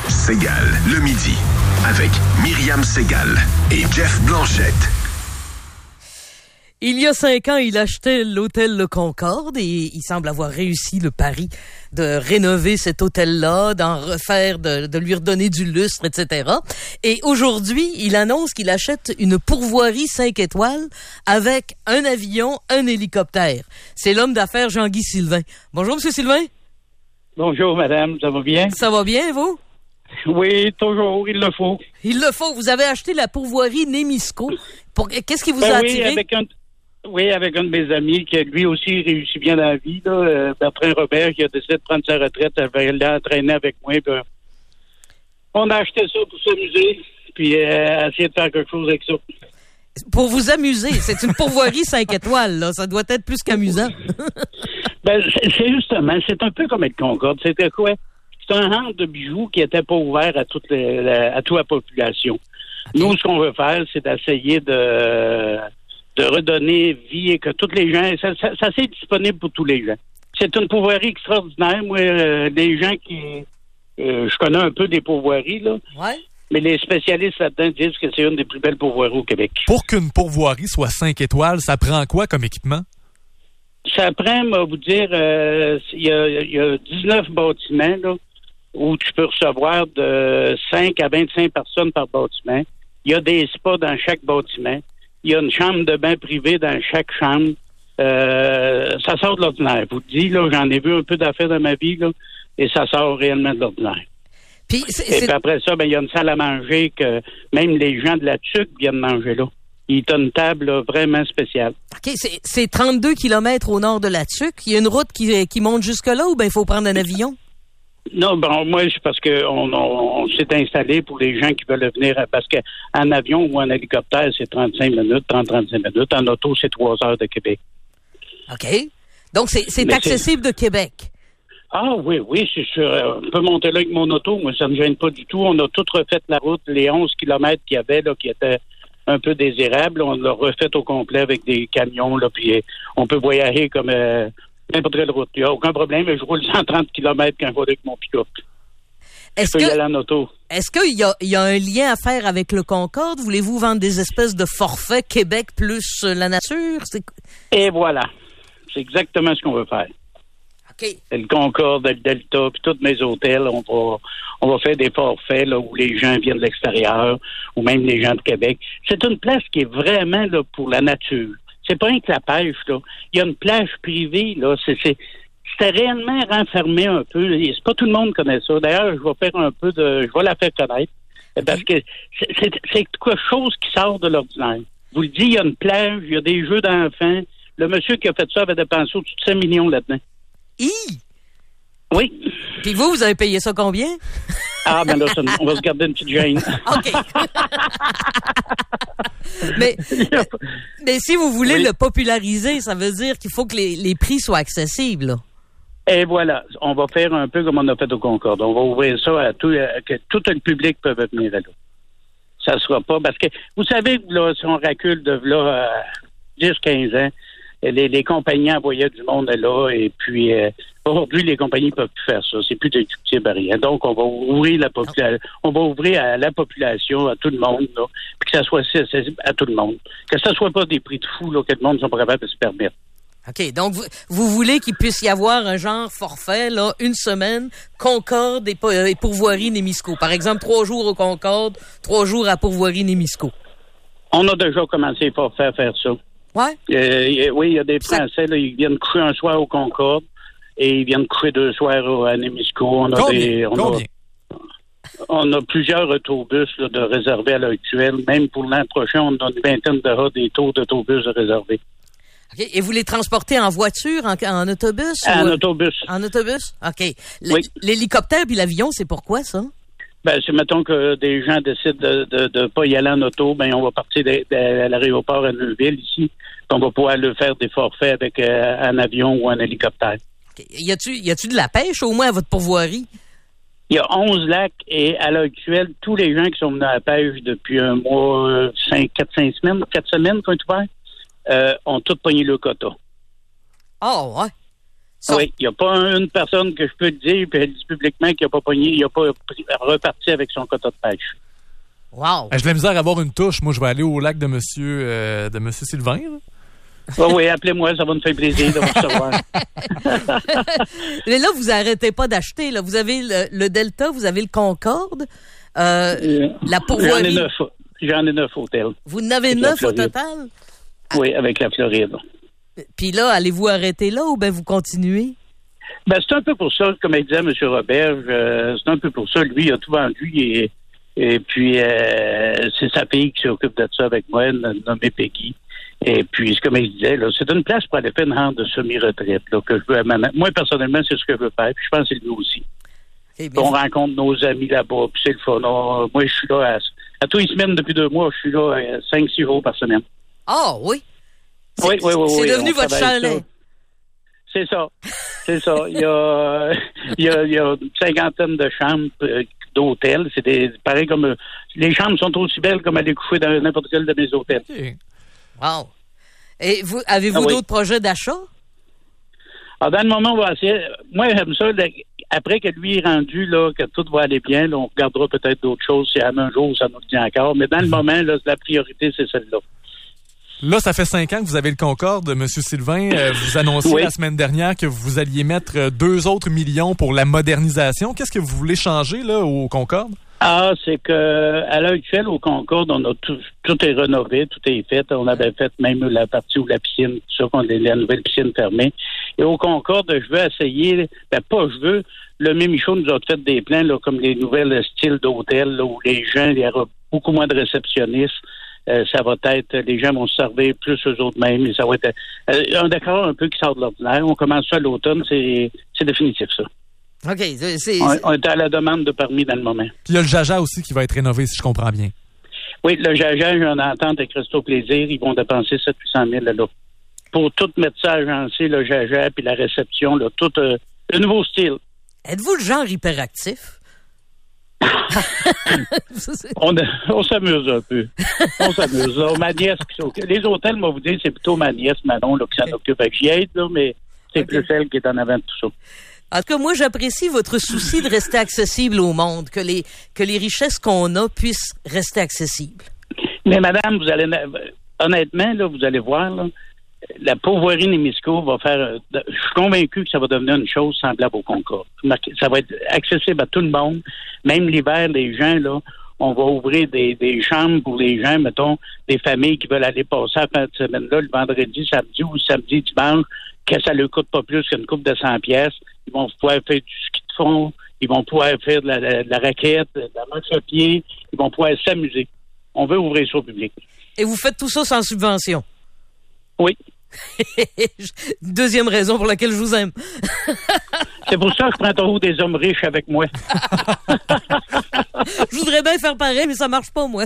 Segal, le midi, avec Myriam Segal et Jeff Blanchette. Il y a 5 ans, il achetait l'hôtel Le Concorde et il semble avoir réussi le pari de rénover cet hôtel-là, d'en refaire, de lui redonner du lustre, etc. Et aujourd'hui, il annonce qu'il achète une pourvoirie 5 étoiles avec un avion, un hélicoptère. C'est l'homme d'affaires Jean-Guy Sylvain. Bonjour, Monsieur Sylvain. Bonjour, madame. Ça va bien? Ça va bien, vous? Oui, toujours. Il le faut. Il le faut. Vous avez acheté la pourvoirie Némisco. Qu'est-ce qui vous a attiré? Avec un de mes amis qui, lui aussi, réussit bien dans la vie, là, Bertrand Robert, qui a décidé de prendre sa retraite, elle va aller entraîner avec moi. Puis, on a acheté ça pour s'amuser, puis essayer de faire quelque chose avec ça. Pour vous amuser, c'est une pourvoirie 5 étoiles, là. Ça doit être plus qu'amusant. C'est justement, c'est un peu comme être Concorde. C'était quoi? C'est un hangar de bijoux qui n'était pas ouvert à toute la population. Okay. Nous, ce qu'on veut faire, c'est d'essayer de redonner vie et que tous les gens... Ça c'est disponible pour tous les gens. C'est une pourvoirie extraordinaire. Moi, les gens qui... je connais un peu des pourvoiries, là. Ouais. Mais les spécialistes là-dedans disent que c'est une des plus belles pourvoiries au Québec. Pour qu'une pourvoirie soit 5 étoiles, ça prend quoi comme équipement? Ça prend, moi, vous dire, il y a 19 bâtiments, là, où tu peux recevoir de 5 à 25 personnes par bâtiment. Il y a des spas dans chaque bâtiment. Il y a une chambre de bain privée dans chaque chambre. Ça sort de l'ordinaire. Je vous dis, là, j'en ai vu un peu d'affaires dans ma vie, là, et ça sort réellement de l'ordinaire. Puis après ça, il y a une salle à manger que même les gens de la TUC viennent manger là. Il y a une table là, vraiment spéciale. OK, c'est 32 km au nord de la TUC. Il y a une route qui monte jusque-là ou bien il faut prendre un avion? Non, moi, c'est parce qu'on s'est installé pour les gens qui veulent venir, parce qu'en avion ou en hélicoptère, c'est 35 minutes, 30-35 minutes. En auto, c'est 3 heures de Québec. OK. Donc, c'est accessible de Québec? Ah oui, c'est sûr. On peut monter là avec mon auto. Moi, ça ne me gêne pas du tout. On a tout refait la route, les 11 kilomètres qu'il y avait, là, qui étaient un peu désirables. On l'a refait au complet avec des camions, là, puis on peut voyager comme... n'importe quelle route. Il n'y a aucun problème, mais je roule 130 km quand je vais avec mon pick-up. Je peux y aller en auto. Est-ce qu'il y a un lien à faire avec le Concorde? Voulez-vous vendre des espèces de forfaits Québec plus la nature? Et voilà. C'est exactement ce qu'on veut faire. OK. Le Concorde, le Delta, puis tous mes hôtels, on va faire des forfaits là, où les gens viennent de l'extérieur, ou même les gens de Québec. C'est une place qui est vraiment là, pour la nature. C'est pas rien que la pêche, là. Il y a une plage privée, là. C'était réellement renfermé un peu. C'est pas tout le monde qui connaît ça. D'ailleurs, je vais la faire connaître. Parce que c'est quelque chose qui sort de l'ordinaire. Je vous le dis, il y a une plage, il y a des jeux d'enfants. Le monsieur qui a fait ça avait dépensé au-dessus de 5 millions là-dedans. Oui. Puis vous avez payé ça combien? Ah, ben là, on va se garder une petite gêne. OK. mais si vous voulez le populariser, ça veut dire qu'il faut que les prix soient accessibles, là. Et voilà. On va faire un peu comme on a fait au Concorde. On va ouvrir ça que tout le public peut venir là. Ça sera pas... Parce que, vous savez, là, si on recule de là 10-15 ans, les compagnies envoyaient du monde là, et puis aujourd'hui, les compagnies ne peuvent plus faire ça. C'est plus déductible à rien. Donc, on va ouvrir à la population, à tout le monde, là, puis que ça soit accessible à tout le monde. Que ça soit pas des prix de fou, là, que le monde soit pas capable de se permettre. OK. Donc, vous voulez qu'il puisse y avoir un genre forfait, là, une semaine, Concorde et pourvoirie Némisco. Par exemple, 3 jours au Concorde, 3 jours à pourvoirie Némisco. On a déjà commencé à faire ça. Ouais. Oui, il y a des Français, là, ils viennent coucher un soir au Concorde et ils viennent coucher 2 soirs à Némisco. On a plusieurs autobus là, de réservés à l'heure actuelle. Même pour l'an prochain, on a une vingtaine des tours d'autobus de réservés. OK. Et vous les transportez en voiture, en autobus? En autobus. En autobus? OK. Oui. L'hélicoptère puis l'avion, c'est pourquoi ça? C'est mettons que des gens décident de pas y aller en auto, on va partir à l'aéroport à Neuville ici, puis on va pouvoir le faire des forfaits avec un avion ou un hélicoptère. Okay. Y a-tu de la pêche au moins à votre pourvoirie? Il y a 11 lacs et à l'heure actuelle, tous les gens qui sont venus à la pêche depuis un mois, 4 semaines qu'on est ouvert, ont tous pogné le quota. Oh ouais. Oui, il n'y a pas une personne que je peux te dire, puis elle dit publiquement qu'il n'a pas pogné, il n'a pas reparti avec son quota de pêche. Wow! J'ai de la misère à avoir une touche. Moi, je vais aller au lac de Monsieur Sylvain. Oui, appelez-moi, ça va nous faire plaisir de vous recevoir. Mais là, vous arrêtez pas d'acheter. Là. Vous avez le Delta, vous avez le Concorde, la pourvoirie. J'en ai 9 hôtels. Vous en avez 9 au total? Oui, avec la Floride. Puis là, allez-vous arrêter là ou bien vous continuez? Ben, c'est un peu pour ça, comme il disait M. Roberge, c'est un peu pour ça. Lui, il a tout vendu et puis c'est sa fille qui s'occupe de ça avec moi, nommée Peggy. Et puis, comme il disait, là, c'est une place pour aller faire une rente de semi-retraite là, que je veux amener. Moi, personnellement, c'est ce que je veux faire. Puis je pense que c'est lui aussi. On rencontre nos amis là-bas, puis c'est le fun. Moi, je suis là à tous les semaines depuis 2 mois. Je suis là 5-6 jours par semaine. Ah, oui? Oui. C'est devenu votre chalet. C'est ça. C'est ça. Il y a une cinquantaine de chambres d'hôtels. Pareil comme les chambres sont aussi belles comme aller coucher dans n'importe quel de mes hôtels. Okay. Wow. Et avez-vous d'autres projets d'achat? Alors, dans le moment, on va essayer. Moi, j'aime ça. Après que lui est rendu, là, que tout va aller bien, là, on regardera peut-être d'autres choses si un jour ça nous tient encore. Mais dans le moment, là, la priorité, c'est celle-là. Là, ça fait 5 ans que vous avez le Concorde, M. Sylvain. Vous annonciez la semaine dernière que vous alliez mettre 2 autres millions pour la modernisation. Qu'est-ce que vous voulez changer là au Concorde? C'est que à l'heure actuelle, au Concorde, on a tout est rénové, tout est fait. On avait fait même la partie où la piscine, tout ça, qu'on a la nouvelle piscine fermée. Et au Concorde, je veux essayer, le Michaud nous a fait des plans, là, comme les nouvelles styles d'hôtels, là, où les gens, il y aura beaucoup moins de réceptionnistes. Ça va être, les gens vont se servir plus eux autres mêmes. Et ça va être un décor un peu qui sort de l'ordinaire. On commence ça à l'automne, c'est définitif, ça. OK. On est à la demande de permis dans le moment. Puis il y a le Jaja aussi qui va être rénové, si je comprends bien. Oui, le Jaja, j'ai une entente avec Resto Plaisir. Ils vont dépenser 700 000 là. Pour tout mettre ça agencé, le Jaja, puis la réception, là, tout le nouveau style. Êtes-vous le genre hyperactif? On s'amuse un peu. On s'amuse. Ma nièce, les hôtels, moi, vous dire, c'est plutôt ma nièce, Manon, là, qui s'en occupe avec Giette, là, mais c'est plus elle qui est en avant de tout ça. En tout cas, moi, j'apprécie votre souci de rester accessible au monde, que les richesses qu'on a puissent rester accessibles. Mais madame, honnêtement, là, vous allez voir, là, la pourvoirie Némisco va faire... je suis convaincu que ça va devenir une chose semblable au Concorde. Ça va être accessible à tout le monde. Même l'hiver, les gens, là, on va ouvrir des chambres pour les gens, mettons, des familles qui veulent aller passer la fin de semaine-là, le vendredi, samedi ou samedi, dimanche, que ça ne leur coûte pas plus qu'une coupe de 100 pièces. Ils vont pouvoir faire du ski de fond, ils vont pouvoir faire de la raquette, de la marche à pied, ils vont pouvoir s'amuser. On veut ouvrir ça au public. Et vous faites tout ça sans subvention? Oui. Deuxième raison pour laquelle je vous aime. C'est pour ça que je prends toujours des hommes riches avec moi. Je voudrais bien faire pareil, mais ça marche pas, moi.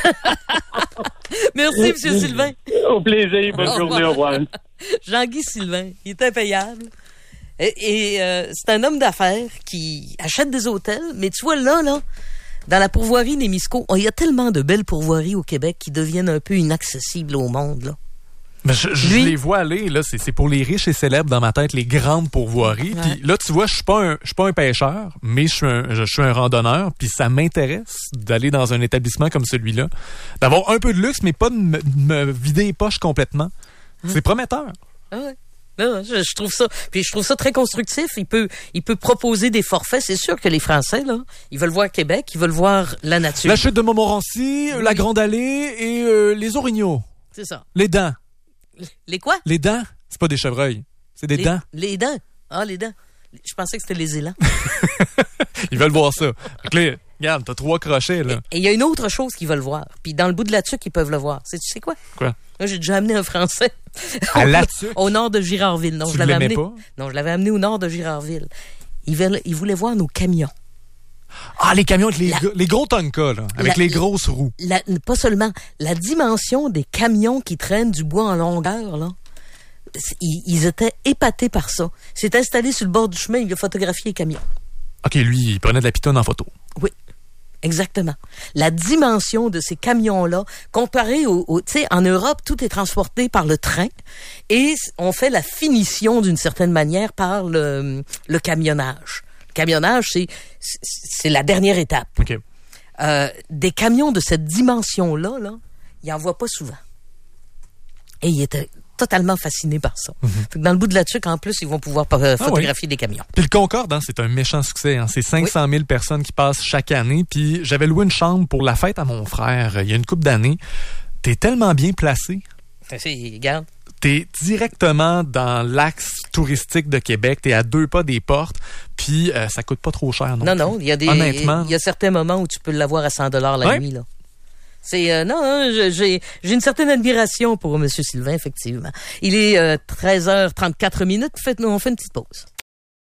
Merci, M. Sylvain. Au plaisir. Bonne journée. Au revoir. Jean-Guy Sylvain, il est impayable. Et c'est un homme d'affaires qui achète des hôtels, mais tu vois, là, dans la pourvoirie Némisco, il y a tellement de belles pourvoiries au Québec qui deviennent un peu inaccessibles au monde, là. Mais je les vois aller, là, c'est pour les riches et célèbres dans ma tête, les grandes pourvoiries. Ouais. Puis là, tu vois, je suis pas un pêcheur, mais je suis un randonneur, puis ça m'intéresse d'aller dans un établissement comme celui-là, d'avoir un peu de luxe, mais pas de me vider les poches complètement. C'est prometteur. Ah ouais. Non, je trouve ça. Puis je trouve ça très constructif. Il peut proposer des forfaits. C'est sûr que les Français, là, ils veulent voir Québec, ils veulent voir la nature. La chute de Montmorency, la Grande Allée et les Orignaux. C'est ça. Les dents. Les quoi? Les dents. C'est pas des chevreuils. C'est des dents. Les dents. Ah, les dents. Je pensais que c'était les élans. Ils veulent voir ça. Donc là, regarde, t'as 3 crochets, là. Et il y a une autre chose qu'ils veulent voir. Puis dans le bout de la tuque, ils peuvent le voir. Tu sais quoi? Quoi? Moi, j'ai déjà amené un Français. À la tuque? Au nord de Girardville. Non, je l'avais amené. Pas? Non, je l'avais amené au nord de Girardville. Ils voulaient voir nos camions. Ah, les camions avec les gros Tonka, là, avec les grosses roues. Pas seulement. La dimension des camions qui traînent du bois en longueur, là. Ils étaient épatés par ça. Il s'est installé sur le bord du chemin, il a photographié les camions. OK, lui, il prenait de la pitonne en photo. Oui. Exactement. La dimension de ces camions-là, comparé tu sais, en Europe, tout est transporté par le train et on fait la finition d'une certaine manière par le camionnage. Le camionnage, c'est la dernière étape. OK. Des camions de cette dimension-là, ils en voient pas souvent. Et il était totalement fasciné par ça. Fait que dans le bout de la tuque, en plus, ils vont pouvoir photographier des camions. Puis le Concorde, c'est un méchant succès. Hein. C'est 500 000 personnes qui passent chaque année. Puis j'avais loué une chambre pour la fête à mon frère il y a une couple d'années. T'es tellement bien placé. Regarde. T'es directement dans l'axe touristique de Québec. T'es à 2 pas des portes. Puis ça coûte pas trop cher. Non, il y a certains moments où tu peux l'avoir à 100 $ la nuit, là. J'ai une certaine admiration pour M. Sylvain, effectivement. Il est 13h34. On fait une petite pause.